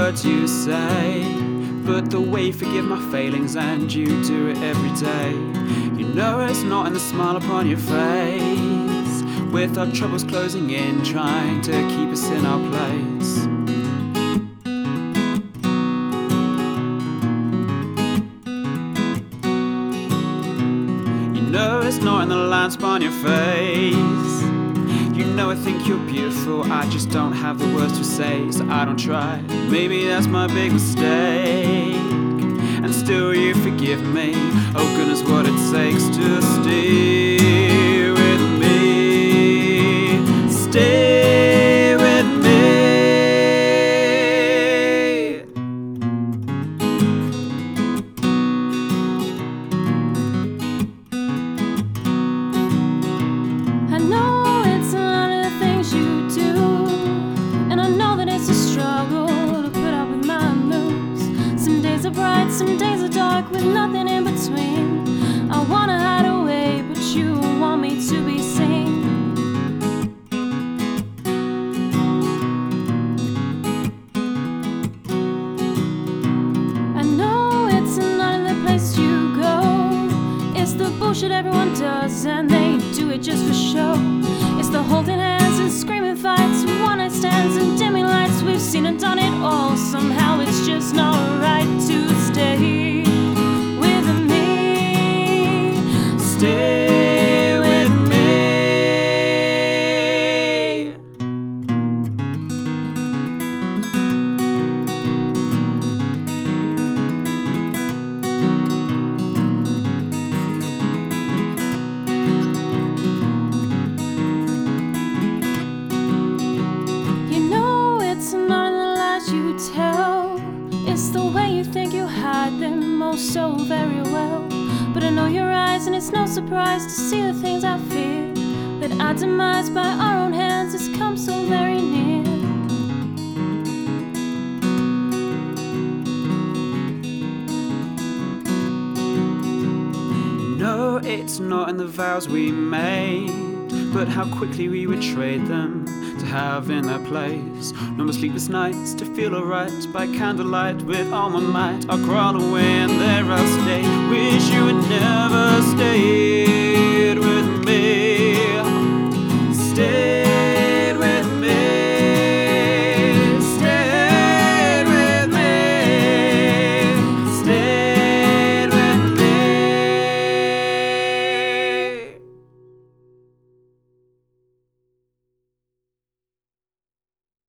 words you say, but the way you forgive my failings, and you do it every day. You know it's not in the smile upon your face, with our troubles closing in, trying to keep us in our place. You know it's not in the lines upon your face. You know I think you're beautiful, I just don't have the words to say, so I don't try. Maybe that's my big mistake, and still you forgive me. Oh goodness, what it takes to stay with me. Stay with me. I know it's a lot of the things you do, and I know that it's a struggle to put up with my moves. Some days are bright, some days are dark, with nothing in between. I wanna hide away, but you want me to be seen. I know it's not the place you go. It's the bullshit everyone does, and they do it just for show. It's the holding hands and screaming fights, one-night stands and dimming lights. We've seen and done it all, somehow it's just not right to stay with me. Stay with me. You know it's not in the lies you tell, it's the way you think you hide them oh so very well. But I know your eyes, and it's no surprise to see the things I fear, that our demise by our own hands has come so very near. No, it's not in the vows we made, but how quickly we would trade them to have in their place. No more sleepless nights to feel alright, by candlelight with all my might. I'll crawl away and there I'll stay. Wish you had never stayed with me. Stay